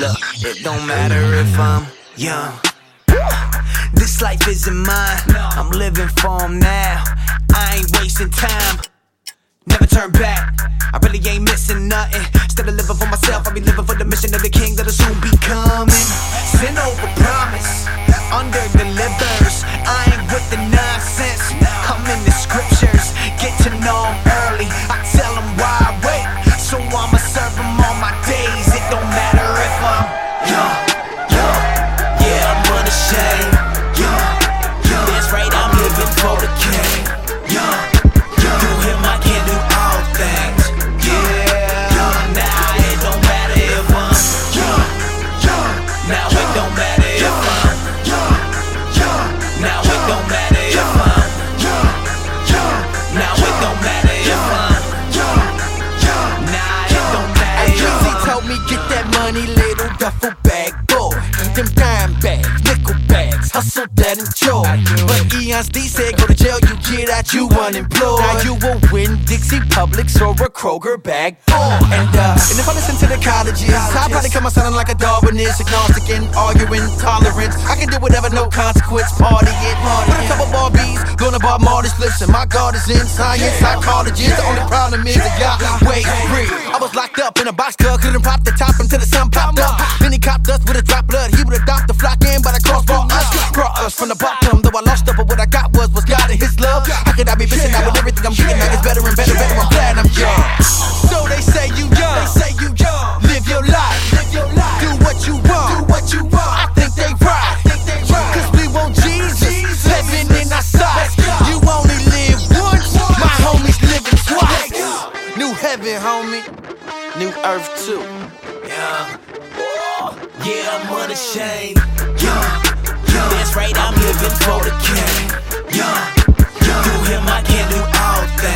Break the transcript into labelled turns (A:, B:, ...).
A: Look, it don't matter if I'm young. This life isn't mine, I'm living for 'em now. I ain't wasting time, never turn back. I really ain't missing nothing. Instead of living for myself, I be living for the mission of the king that'll soon be coming. Send over promise, under delivers. I ain't with the nonsense. Come in the scriptures, get to know 'em early. I tell 'em why I wait, so I'ma serve 'em all my days. It don't matter if I'm young, yeah, I'm unashamed. That's right, I'm living for the king. Through him I can do all things. Yeah, now it don't matter if I'm young. Now it don't matter if I'm young. Now it don't matter if I'm young. Now it don't matter if I'm young. Nah, it don't matter.
B: Hey, Jeezy told me get that money, little duffel bag boy. Them dime bags, nickel bags, hustle that enjoy. But Eons D said go to jail, you get out, you unemployed. Now you will win Dixie Publix or a Kroger bag boy. And if I listen to the colleges, I'll probably come out sounding like a Darwinist, agnostic and arguing tolerance. I can do whatever, no consequence, party it. With a couple Barbies, gonna bar Marty's flips, and my God is in science, psychologist. The only problem is that y'all wait free. I was locked up in a box car, couldn't pop the top until the sun popped up. Then he copped us with a drop blood, he would adopt the flock in, but I crossbought us. Brought us from the bottom, though I lost up, but what I got was God and his love. How could I be missing out with everything I'm getting at? It's better and better, I'm glad I'm young. So they say you young, live your life, do what you want, I think they right, cause we want Jesus, heaven in our sight. You only live once, my homies living twice. New heaven, homie, new earth too.
A: Yeah, I'm unashamed. That's right, I'm living for the king. Through him I can do all things.